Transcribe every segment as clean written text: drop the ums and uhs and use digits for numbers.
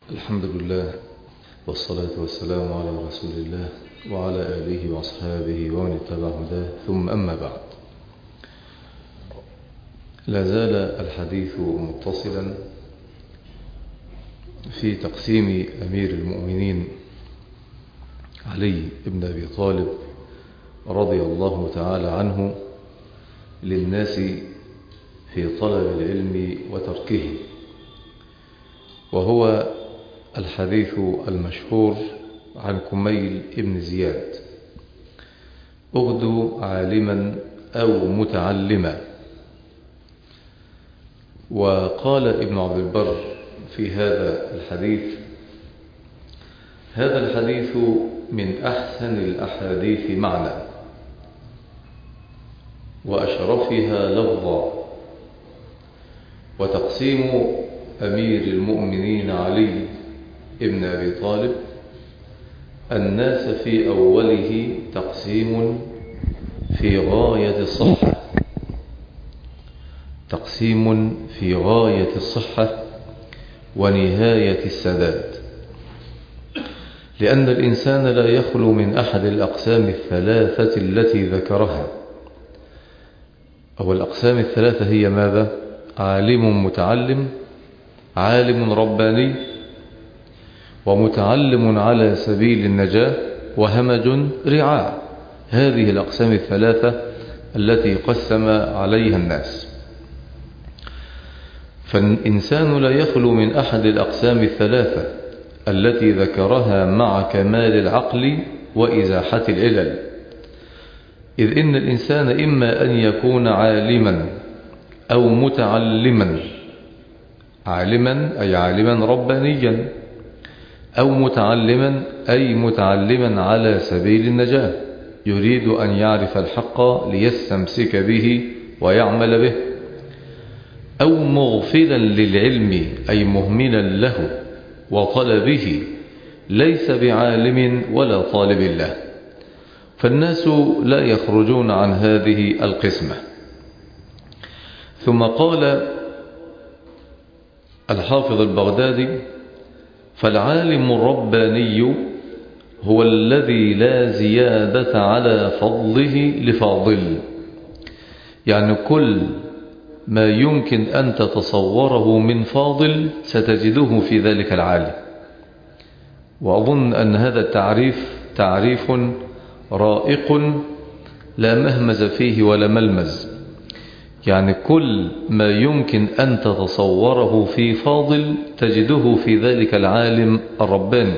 الحمد لله والصلاة والسلام على رسول الله وعلى آله وأصحابه ومن اتبع هداه، ثم أما بعد. لا زال الحديث متصلا في تقسيم أمير المؤمنين علي بن أبي طالب رضي الله تعالى عنه للناس في طلب العلم وتركه، وهو الحديث المشهور عن كميل بن زياد: اغدو عالما أو متعلما. وقال ابن عبد البر في هذا الحديث: هذا الحديث من أحسن الأحاديث معنى وأشرفها لفظا. وتقسيم أمير المؤمنين علي ابن أبي طالب الناس في أوله تقسيم في غاية الصحة، تقسيم في غاية الصحة ونهاية السداد، لأن الإنسان لا يخلو من أحد الأقسام الثلاثة التي ذكرها. أو الأقسام الثلاثة هي ماذا؟ عالم متعلم، عالم رباني، ومتعلم على سبيل النجاة، وهمج رعاع. هذه الأقسام الثلاثة التي قسم عليها الناس. فالإنسان لا يخلو من أحد الأقسام الثلاثة التي ذكرها مع كمال العقل وإزاحة العلل، إذ إن الإنسان إما أن يكون عالما أو متعلما، عالما أي عالما ربانيا، أو متعلما أي متعلما على سبيل النجاة، يريد أن يعرف الحق ليستمسك به ويعمل به، أو مغفلا للعلم أي مهملا له وطلبه، ليس بعالم ولا طالب له. فالناس لا يخرجون عن هذه القسمة. ثم قال الحافظ البغدادي: فالعالم الرباني هو الذي لا زيادة على فضله لفاضل، يعني كل ما يمكن أن تتصوره من فاضل ستجده في ذلك العالم. وأظن أن هذا التعريف تعريف رائق لا مهمز فيه ولا ملمز، يعني كل ما يمكن أن تتصوره في فاضل تجده في ذلك العالم الرباني.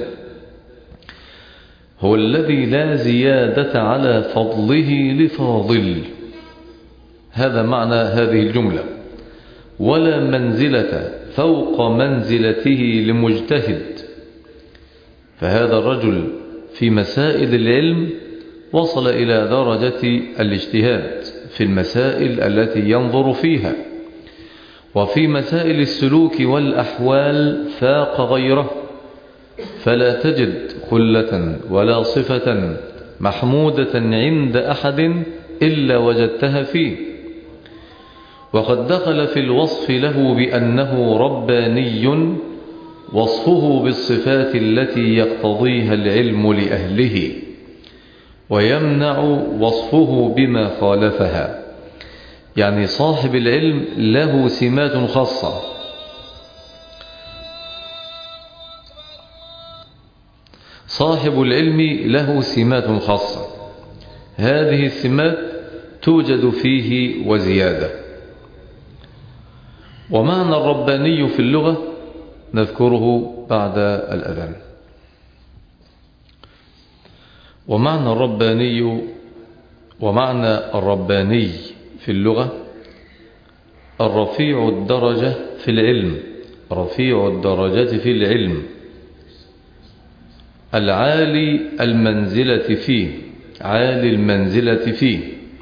هو الذي لا زيادة على فضله لفاضل، هذا معنى هذه الجملة. ولا منزلة فوق منزلته لمجتهد، فهذا الرجل في مسائل العلم وصل إلى درجة الاجتهاد في المسائل التي ينظر فيها، وفي مسائل السلوك والأحوال فاق غيره، فلا تجد خلة ولا صفة محمودة عند أحد إلا وجدتها فيه. وقد دخل في الوصف له بأنه رباني وصفه بالصفات التي يقتضيها العلم لأهله، ويمنع وصفه بما خالفها. يعني صاحب العلم له سمات خاصة، صاحب العلم له سمات خاصة، هذه السمات توجد فيه وزيادة. ومعنى الرباني في اللغة نذكره بعد الأذان. ومعنى الرباني في اللغة الرفيع الدرجة في العلم، رفيع الدرجة في العلم، العالي المنزلة فيه، عالي المنزلة فيه.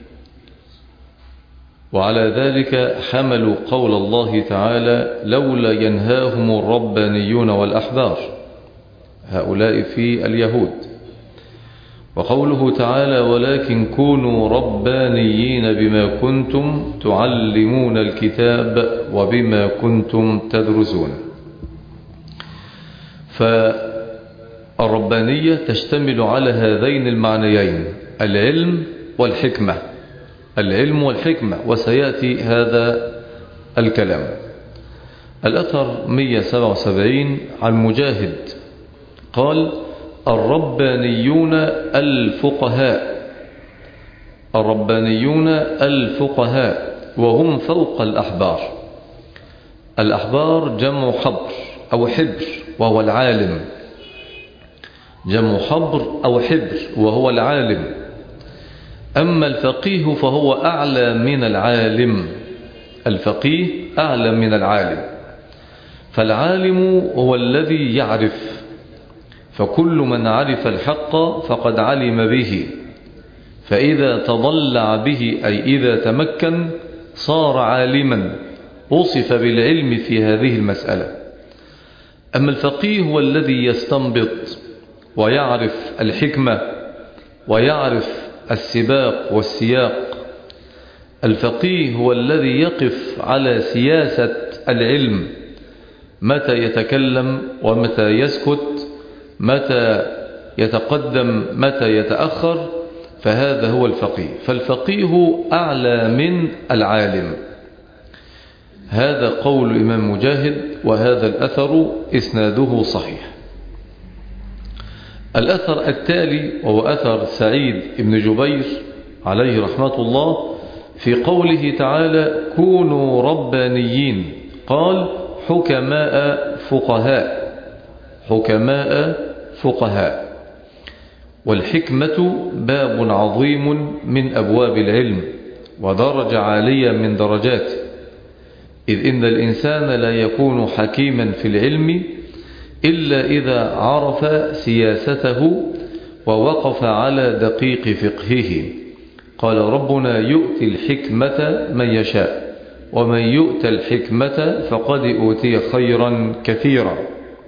وعلى ذلك حملوا قول الله تعالى: لولا ينهاهم الربانيون والأحبار، هؤلاء في اليهود. وقوله تعالى: ولكن كونوا ربانيين بما كنتم تعلمون الكتاب وبما كنتم تدرسون. فالربانية تشتمل على هذين المعنيين، العلم والحكمة، العلم والحكمة، وسيأتي هذا الكلام. الأثر 177 عن مجاهد قال: الربانيون الفقهاء، الربانيون الفقهاء وهم فوق الأحبار. الأحبار جمع حبر أو حبر وهو العالم، جمع حبر أو حبر وهو العالم. أما الفقيه فهو أعلى من العالم، الفقيه أعلى من العالم. فالعالم هو الذي يعرف، فكل من عرف الحق فقد علم به، فإذا تضلع به أي إذا تمكن صار عالما، وصف بالعلم في هذه المسألة. أما الفقيه هو الذي يستنبط ويعرف الحكمة ويعرف السباق والسياق. الفقيه هو الذي يقف على سياسة العلم، متى يتكلم ومتى يسكت، متى يتقدم متى يتأخر، فهذا هو الفقيه. فالفقيه أعلى من العالم. هذا قول الإمام مجاهد، وهذا الأثر إسناده صحيح. الأثر التالي وهو أثر سعيد بن جبير عليه رحمة الله في قوله تعالى: كونوا ربانيين، قال: حكماء فقهاء، حكماء فقهاء. والحكمة باب عظيم من أبواب العلم، ودرجة عالية من درجاته، إذ إن الإنسان لا يكون حكيما في العلم إلا إذا عرف سياسته ووقف على دقيق فقهه. قال ربنا: يؤتي الحكمة من يشاء، ومن يؤت الحكمة فقد أوتي خيرا كثيرا.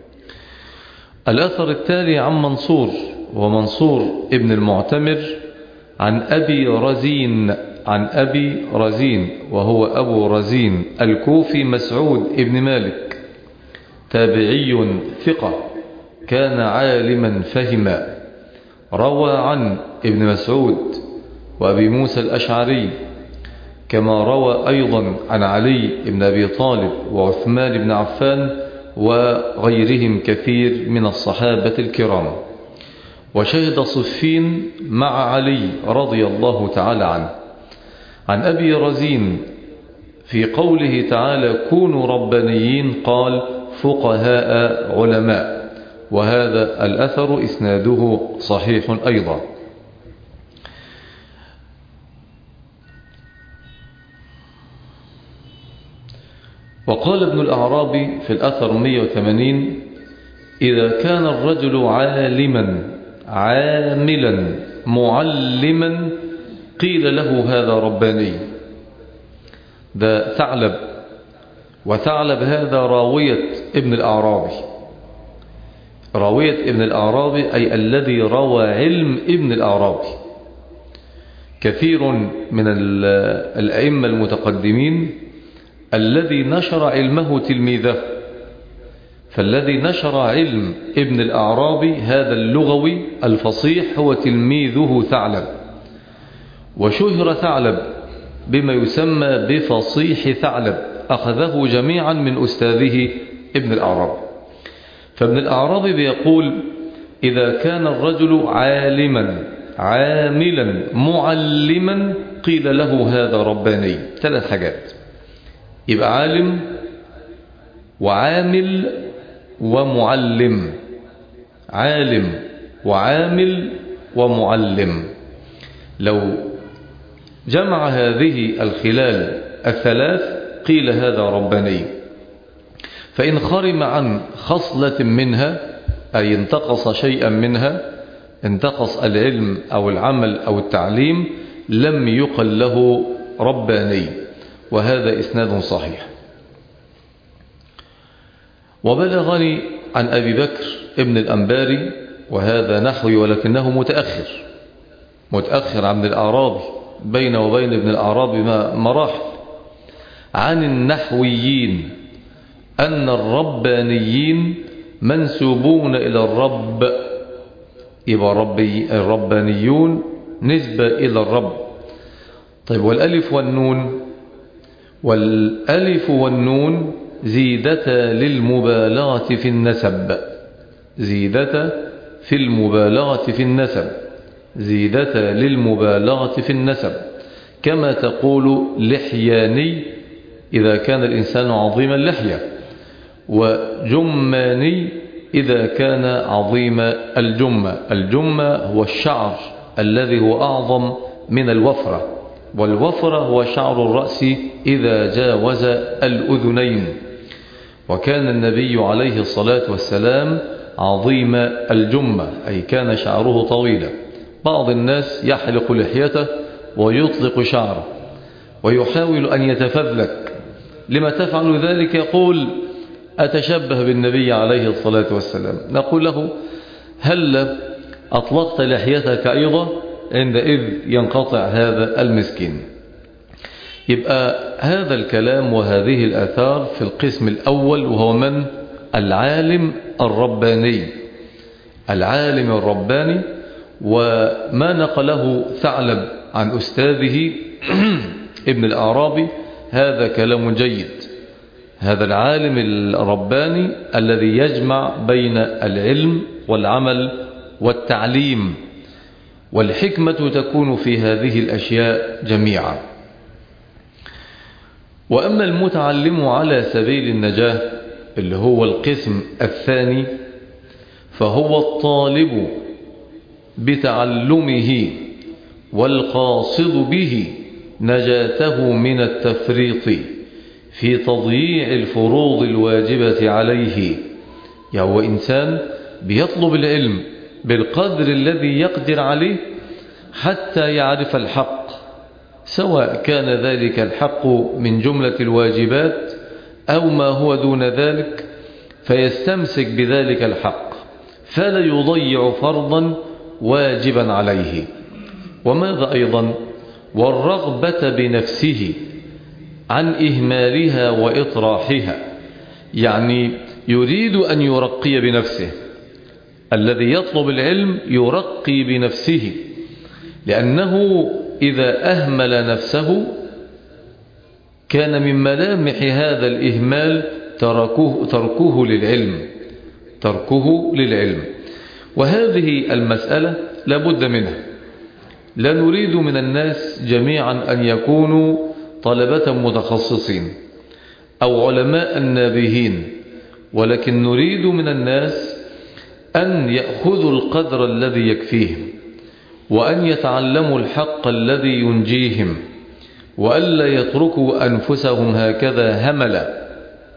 الأثر التالي عن منصور، ومنصور ابن المعتمر، عن أبي رزين، عن أبي رزين وهو أبو رزين الكوفي مسعود ابن مالك، تابعي ثقة، كان عالما فهما، روى عن ابن مسعود وأبي موسى الأشعري، كما روى أيضا عن علي بن أبي طالب وعثمان بن عفان وغيرهم كثير من الصحابة الكرام. وشهد صفين مع علي رضي الله تعالى عنه. عن أبي رزين في قوله تعالى: كونوا ربانيين، قال: فقهاء علماء. وهذا الأثر إسناده صحيح أيضا. وقال ابن الأعرابي في الأثر 180: إذا كان الرجل عالما عاملا معلما قيل له هذا رباني. ده ثعلب، وثعلب هذا راوية ابن الأعرابي، راوية ابن الأعرابي أي الذي روى علم ابن الأعرابي. كثير من الأئمة المتقدمين الذي نشر علمه تلميذه، فالذي نشر علم ابن الأعرابي هذا اللغوي الفصيح هو تلميذه ثعلب. وشهر ثعلب بما يسمى بفصيح ثعلب، أخذه جميعا من أستاذه ابن الأعرابي. فابن الأعرابي بيقول: إذا كان الرجل عالما عاملا معلما قيل له هذا رباني. 3 حاجات: يبقى عالم وعامل ومعلم، عالم وعامل ومعلم. لو جمع هذه الخلال الثلاث قيل هذا رباني. فإن خرم عن خصلة منها، أي انتقص شيئا منها، انتقص العلم أو العمل أو التعليم، لم يقل له رباني. وهذا إسناد صحيح. وبلغني عن أبي بكر ابن الأنباري، وهذا نحوي ولكنه متأخر عن الأعرابي، بين وبين ابن الأعرابي مراحل، عن النحويين أن الربانيين منسوبون إلى الرب، يبقى الربانيون نسبة إلى الرب. طيب والألف والنون؟ والألف والنون زيدة للمبالغة في النسب، زيدة في المبالغة في النسب، زيدة للمبالغة في النسب، كما تقول لحياني إذا كان الإنسان عظيم اللحية، وجماني إذا كان عظيم الجمة. الجمة هو الشعر الذي هو أعظم من الوفرة، والوفرة هو شعر الرأس إذا جاوز الأذنين. وكان النبي عليه الصلاة والسلام عظيم الجمة، أي كان شعره طويلا. بعض الناس يحلق لحيته ويطلق شعره ويحاول أن يتفذلك. لما تفعل ذلك؟ يقول أتشبه بالنبي عليه الصلاة والسلام. نقول له هل أطلقت لحيتك أيضا؟ عندئذ ينقطع هذا المسكين. يبقى هذا الكلام وهذه الآثار في القسم الأول، وهو من؟ العالم الرباني، العالم الرباني. وما نقله ثعلب عن أستاذه ابن الأعرابي هذا كلام جيد. هذا العالم الرباني الذي يجمع بين العلم والعمل والتعليم، والحكمة تكون في هذه الأشياء جميعا. وأما المتعلم على سبيل النجاة اللي هو القسم الثاني، فهو الطالب بتعلمه والقاصد به نجاته من التفريط في تضييع الفروض الواجبة عليه. يعني هو إنسان بيطلب العلم بالقدر الذي يقدر عليه حتى يعرف الحق، سواء كان ذلك الحق من جملة الواجبات أو ما هو دون ذلك، فيستمسك بذلك الحق فلا يضيع فرضا واجبا عليه. وماذا أيضا؟ والرغبة بنفسه عن إهمالها وإطراحها، يعني يريد أن يرقي بنفسه. الذي يطلب العلم يرقي بنفسه، لأنه إذا أهمل نفسه كان من ملامح هذا الإهمال تركه للعلم، تركه للعلم. وهذه المسألة لابد منها. لا نريد من الناس جميعا أن يكونوا طلبة متخصصين أو علماء نابهين، ولكن نريد من الناس أن يأخذوا القدر الذي يكفيهم، وأن يتعلموا الحق الذي ينجيهم، وألا يتركوا أنفسهم هكذا هملا.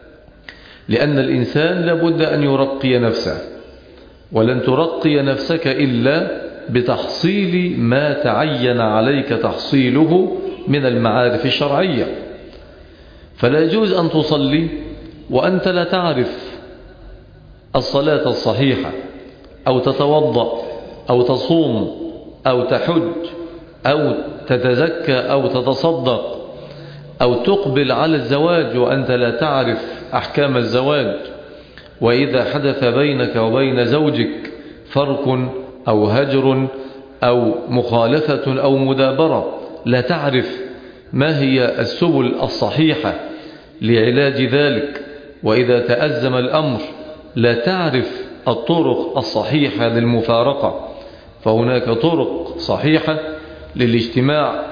لأن الإنسان لابد أن يرقي نفسه، ولن ترقي نفسك إلا بتحصيل ما تعين عليك تحصيله من المعارف الشرعية. فلا يجوز أن تصلي وأنت لا تعرف الصلاة الصحيحة، أو تتوضأ، أو تصوم، أو تحج، أو تتزكى، أو تتصدق، أو تقبل على الزواج وأنت لا تعرف أحكام الزواج. وإذا حدث بينك وبين زوجك فرق أو هجر أو مخالفة أو مدابرة، لا تعرف ما هي السبل الصحيحة لعلاج ذلك. وإذا تأزم الأمر لا تعرف الطرق الصحيحة للمفارقة، فهناك طرق صحيحة للاجتماع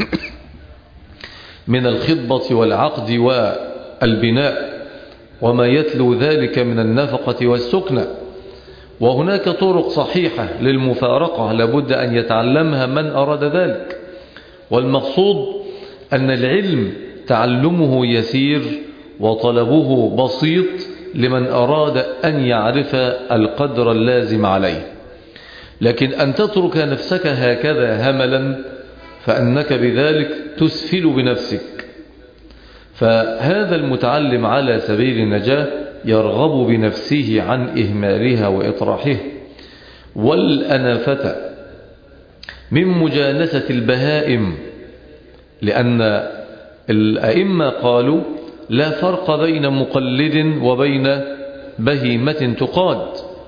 من الخطبة والعقد والبناء وما يتلو ذلك من النفقة والسكنة، وهناك طرق صحيحة للمفارقة لابد أن يتعلمها من أراد ذلك. والمقصود أن العلم تعلمه يسير وطلبه بسيط لمن أراد أن يعرف القدر اللازم عليه. لكن أن تترك نفسك هكذا هملا فأنك بذلك تسفل بنفسك. فهذا المتعلم على سبيل النجاة يرغب بنفسه عن إهمالها وإطراحها. والأنافة من مجانسة البهائم، لأن الأئمة قالوا لا فرق بين مقلد وبين بهيمة تقاد.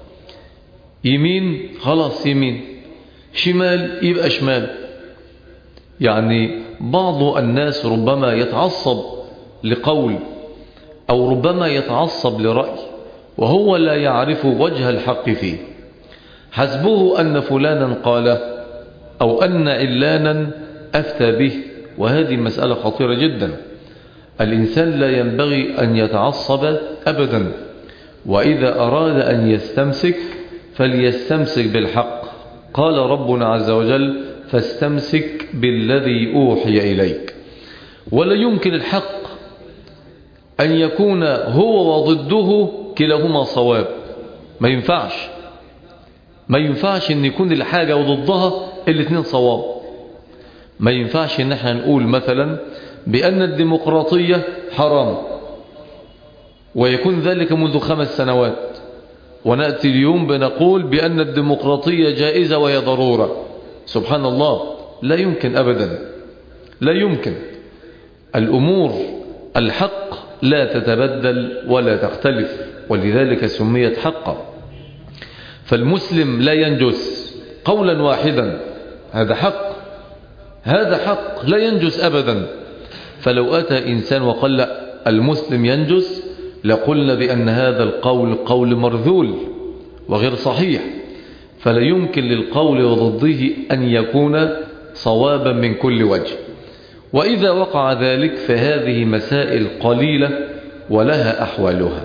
يمين خلاص يمين، شمال يبقى شمال. يعني بعض الناس ربما يتعصب لقول أو ربما يتعصب لرأي وهو لا يعرف وجه الحق فيه، حسبه أن فلانا قال أو أن علانا أفتى به، وهذه مسألة خطيرة جدا. الإنسان لا ينبغي أن يتعصب أبدا، وإذا أراد أن يستمسك فليستمسك بالحق. قال ربنا عز وجل فاستمسك بالذي أوحي إليك. ولا يمكن الحق أن يكون هو وضده كلاهما صواب، ما ينفعش. ما ينفعش أن يكون الحاجة وضدها الاثنين صواب. ما ينفعش أن احنا نقول مثلا بأن الديمقراطية حرام ويكون ذلك منذ 5 سنوات، ونأتي اليوم بنقول بأن الديمقراطية جائزة وهي ضرورة. سبحان الله، لا يمكن أبدا، لا يمكن. الأمور الحق لا تتبدل ولا تختلف، ولذلك سميت حقا. فالمسلم لا ينجس قولا واحدا، هذا حق، هذا حق لا ينجس أبدا. فلو أتى إنسان وقال لا المسلم ينجس لقلنا بأن هذا القول قول مرذول وغير صحيح، فلا يمكن للقول وضده أن يكون صوابا من كل وجه. وإذا وقع ذلك فهذه مسائل قليلة ولها أحوالها.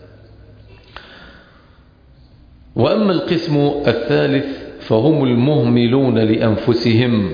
وأما القسم الثالث فهم المهملون لأنفسهم،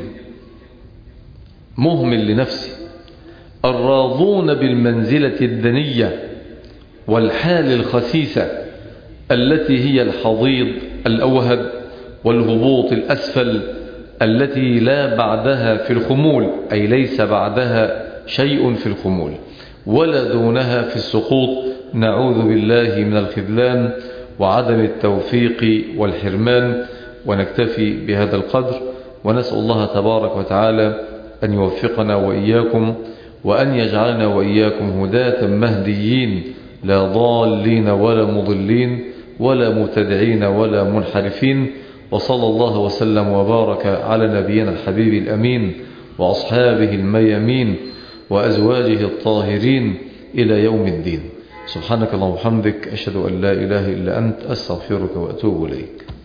مهمل لنفسه، الراضون بالمنزلة الدنية والحال الخسيسة التي هي الحضيض الأوهد والهبوط الأسفل التي لا بعدها في الخمول، أي ليس بعدها شيء في الخمول ولا دونها في السقوط. نعوذ بالله من الخذلان وعدم التوفيق والحرمان. ونكتفي بهذا القدر، ونسأل الله تبارك وتعالى أن يوفقنا وإياكم وأن يجعلنا وإياكم هداة مهديين لا ضالين ولا مضلين ولا مبتدعين ولا منحرفين. وصلى الله وسلم وبارك على نبينا الحبيب الأمين وأصحابه الميامين وأزواجه الطاهرين إلى يوم الدين. سبحانك اللهم وبحمدك، أشهد أن لا إله إلا أنت، أستغفرك وأتوب إليك.